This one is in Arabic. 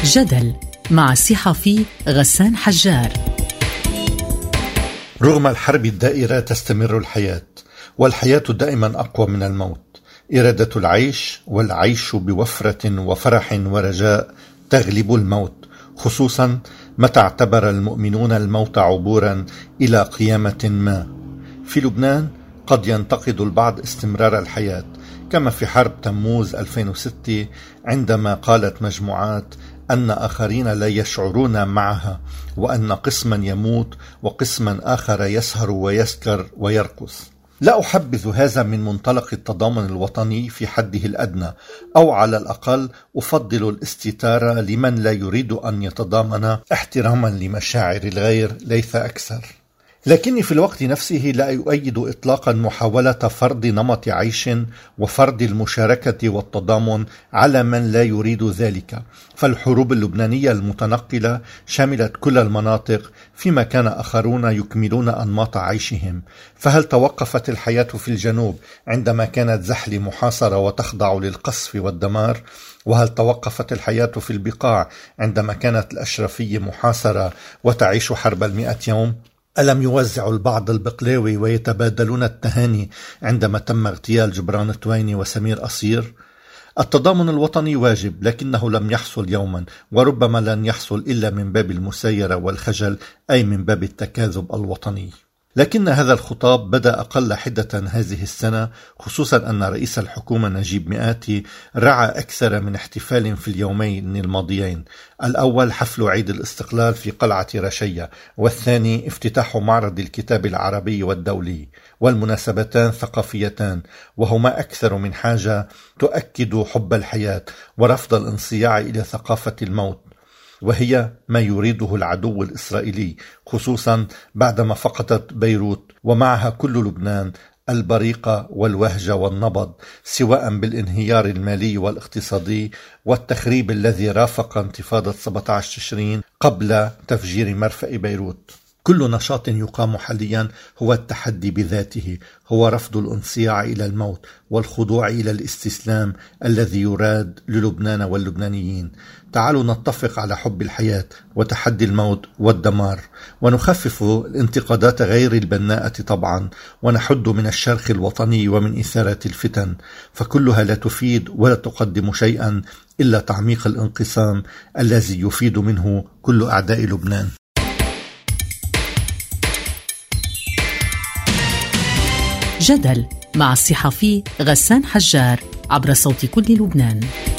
جدل مع الصحفي غسان حجار. رغم الحرب الدائرة تستمر الحياة، والحياة دائما أقوى من الموت. إرادة العيش والعيش بوفرة وفرح ورجاء تغلب الموت، خصوصا متى اعتبر المؤمنون الموت عبورا إلى قيامة ما. في لبنان قد ينتقد البعض استمرار الحياة، كما في حرب تموز 2006 عندما قالت مجموعات أن آخرين لا يشعرون معها، وأن قسما يموت وقسما آخر يسهر ويسكر ويرقص. لا أحبذ هذا من منطلق التضامن الوطني في حده الأدنى، أو على الأقل أفضل الاستتارة لمن لا يريد أن يتضامن احتراما لمشاعر الغير ليس أكثر. لكني في الوقت نفسه لا أؤيد إطلاقا محاولة فرض نمط عيش وفرض المشاركة والتضامن على من لا يريد ذلك، فالحروب اللبنانية المتنقلة شملت كل المناطق، فيما كان آخرون يكملون أنماط عيشهم. فهل توقفت الحياة في الجنوب عندما كانت زحل محاصرة وتخضع للقصف والدمار؟ وهل توقفت الحياة في البقاع عندما كانت الأشرفية محاصرة وتعيش حرب 100 يوم؟ ألم يوزع البعض البقلاوي ويتبادلون التهاني عندما تم اغتيال جبران التويني وسمير قصير؟ التضامن الوطني واجب، لكنه لم يحصل يوما، وربما لن يحصل إلا من باب المسيرة والخجل، أي من باب التكاذب الوطني. لكن هذا الخطاب بدأ أقل حدة هذه السنة، خصوصا أن رئيس الحكومة نجيب مئاتي رعى أكثر من احتفال في اليومين الماضيين. الأول حفل عيد الاستقلال في قلعة رشية، والثاني افتتاح معرض الكتاب العربي والدولي، والمناسبتان ثقافيتان، وهما أكثر من حاجة تؤكد حب الحياة ورفض الانصياع إلى ثقافة الموت، وهي ما يريده العدو الإسرائيلي، خصوصا بعدما فقدت بيروت ومعها كل لبنان البريقة والوهجة والنبض، سواء بالانهيار المالي والاقتصادي والتخريب الذي رافق انتفاضة 17 تشرين قبل تفجير مرفأ بيروت. كل نشاط يقام حاليا هو التحدي بذاته، هو رفض الانصياع إلى الموت والخضوع إلى الاستسلام الذي يراد للبنان واللبنانيين. تعالوا نتفق على حب الحياة وتحدي الموت والدمار، ونخفف الانتقادات غير البناءة طبعا، ونحد من الشرخ الوطني ومن إثارة الفتن، فكلها لا تفيد ولا تقدم شيئا إلا تعميق الانقسام الذي يفيد منه كل أعداء لبنان. جدل مع الصحفي غسان حجار عبر صوت كل لبنان.